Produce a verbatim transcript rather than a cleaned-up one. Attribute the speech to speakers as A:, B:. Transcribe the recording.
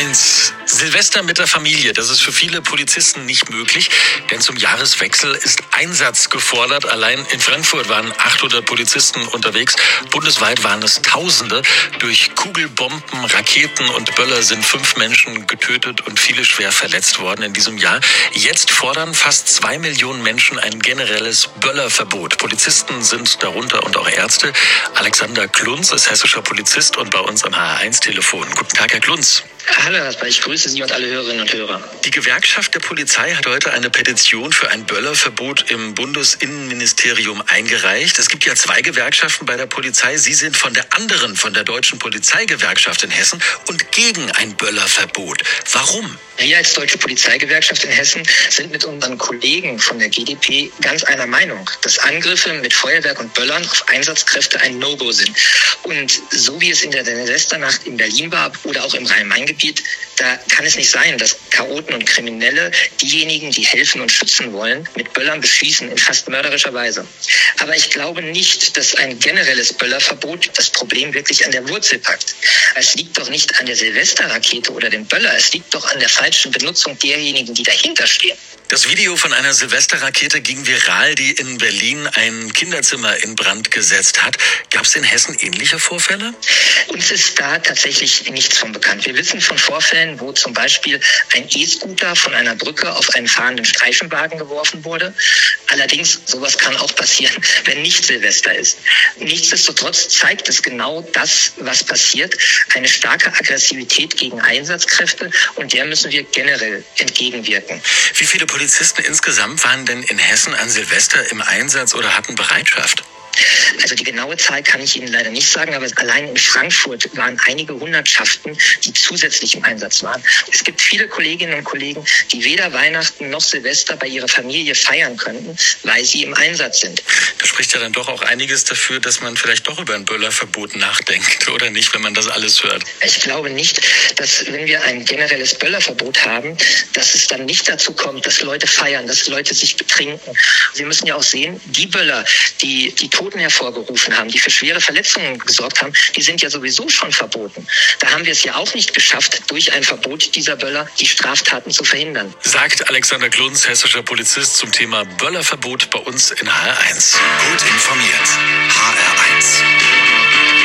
A: eins. Silvester mit der Familie, das ist für viele Polizisten nicht möglich, denn zum Jahreswechsel ist Einsatz gefordert. Allein in Frankfurt waren achthundert Polizisten unterwegs, bundesweit waren es Tausende. Durch Kugelbomben, Raketen und Böller sind fünf Menschen getötet und viele schwer verletzt worden in diesem Jahr. Jetzt fordern fast zwei Millionen Menschen ein generelles Böllerverbot. Polizisten sind darunter und auch Ärzte. Alexander Klunz ist hessischer Polizist und bei uns am H R eins Telefon. Guten Tag, Herr Klunz.
B: Hallo, ich grüße Sie und alle Hörerinnen und Hörer.
A: Die Gewerkschaft der Polizei hat heute eine Petition für ein Böllerverbot im Bundesinnenministerium eingereicht. Es gibt ja zwei Gewerkschaften bei der Polizei. Sie sind von der anderen, von der Deutschen Polizeigewerkschaft in Hessen und gegen ein Böllerverbot. Warum?
B: Wir als Deutsche Polizeigewerkschaft in Hessen sind mit unseren Kollegen von der G D P ganz einer Meinung, dass Angriffe mit Feuerwerk und Böllern auf Einsatzkräfte ein No-Go sind. Und so wie es in der Silvesternacht in Berlin war oder auch im Rhein-Main-Gebiet, da kann es nicht sein, dass Chaoten und Kriminelle diejenigen, die helfen und schützen wollen, mit Böllern beschießen in fast mörderischer Weise. Aber ich glaube nicht, dass ein generelles Böllerverbot das Problem wirklich an der Wurzel packt. Es liegt doch nicht an der Silvesterrakete oder dem Böller, es liegt doch an der falschen Benutzung derjenigen, die dahinter stehen.
A: Das Video von einer Silvesterrakete ging viral, die in Berlin ein Kinderzimmer in Brand gesetzt hat. Gab es in Hessen ähnliche Vorfälle?
B: Uns ist da tatsächlich nichts von bekannt. Wir wissen von Vorfällen, wo zum Beispiel ein E-Scooter von einer Brücke auf einen fahrenden Streifenwagen geworfen wurde. Allerdings, sowas kann auch passieren, wenn nicht Silvester ist. Nichtsdestotrotz zeigt es genau das, was passiert. Eine starke Aggressivität gegen Einsatzkräfte, und der müssen wir generell entgegenwirken.
A: Wie viele Polizisten insgesamt waren denn in Hessen an Silvester im Einsatz oder hatten Bereitschaft?
B: Also die genaue Zahl kann ich Ihnen leider nicht sagen, aber allein in Frankfurt waren einige Hundertschaften, die zusätzlich im Einsatz waren. Es gibt viele Kolleginnen und Kollegen, die weder Weihnachten noch Silvester bei ihrer Familie feiern könnten, weil sie im Einsatz sind.
A: Da spricht ja dann doch auch einiges dafür, dass man vielleicht doch über ein Böllerverbot nachdenkt, oder nicht, wenn man das alles hört?
B: Ich glaube nicht, dass wenn wir ein generelles Böllerverbot haben, dass es dann nicht dazu kommt, dass Leute feiern, dass Leute sich betrinken. Sie müssen ja auch sehen, die Böller, die die Toten hervorgerufen haben, die für schwere Verletzungen gesorgt haben, die sind ja sowieso schon verboten. Da haben wir es ja auch nicht geschafft, durch ein Verbot dieser Böller die Straftaten zu verhindern.
A: Sagt Alexander Klunz, hessischer Polizist, zum Thema Böllerverbot bei uns in H R eins.
C: Gut informiert. H R eins.